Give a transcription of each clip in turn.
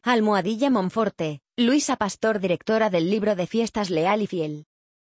Almohadilla Monforte, Luisa Pastor, directora del libro de fiestas Leal y Fiel.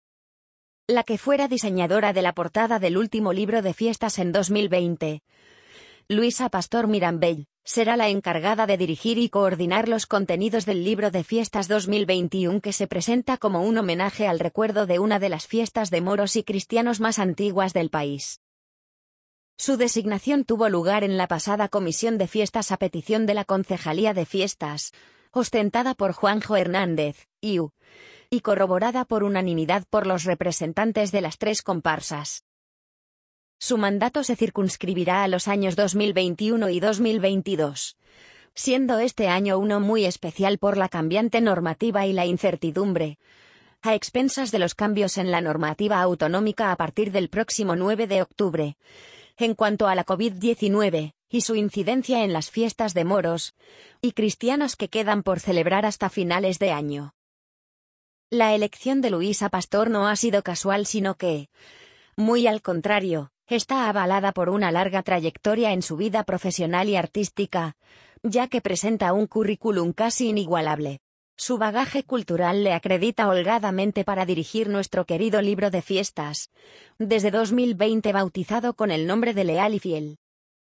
La que fuera diseñadora de la portada del último libro de fiestas en 2020. Luisa Pastor Mirambell, será la encargada de dirigir y coordinar los contenidos del libro de fiestas 2021, que se presenta como un homenaje al recuerdo de una de las fiestas de moros y cristianos más antiguas del país. Su designación tuvo lugar en la pasada Comisión de Fiestas a petición de la Concejalía de Fiestas, ostentada por Juanjo Hernández, IU, y corroborada por unanimidad por los representantes de las tres comparsas. Su mandato se circunscribirá a los años 2021 y 2022, siendo este año uno muy especial por la cambiante normativa y la incertidumbre, a expensas de los cambios en la normativa autonómica a partir del próximo 9 de octubre, en cuanto a la COVID-19 y su incidencia en las fiestas de moros y cristianos que quedan por celebrar hasta finales de año. La elección de Luisa Pastor no ha sido casual, sino que, muy al contrario, está avalada por una larga trayectoria en su vida profesional y artística, ya que presenta un currículum casi inigualable. Su bagaje cultural le acredita holgadamente para dirigir nuestro querido libro de fiestas, desde 2020 bautizado con el nombre de Leal y Fiel.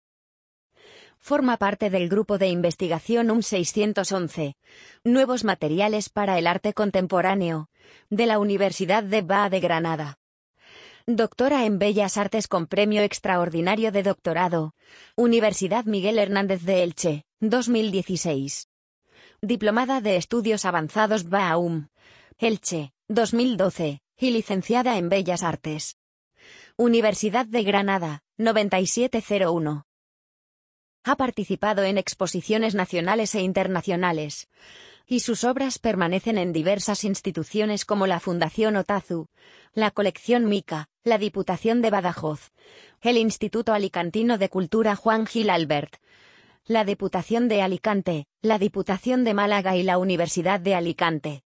Forma parte del grupo de investigación 611, Nuevos Materiales para el Arte Contemporáneo, de la Universidad de BA de Granada. Doctora en Bellas Artes con Premio Extraordinario de Doctorado, Universidad Miguel Hernández de Elche, 2016. Diplomada de Estudios Avanzados BAUM, Elche, 2012, y licenciada en Bellas Artes. Universidad de Granada, 9701. Ha participado en exposiciones nacionales e internacionales, y sus obras permanecen en diversas instituciones como la Fundación Otazu, la Colección Mica, la Diputación de Badajoz, el Instituto Alicantino de Cultura Juan Gil Albert, la Diputación de Alicante, la Diputación de Málaga y la Universidad de Alicante.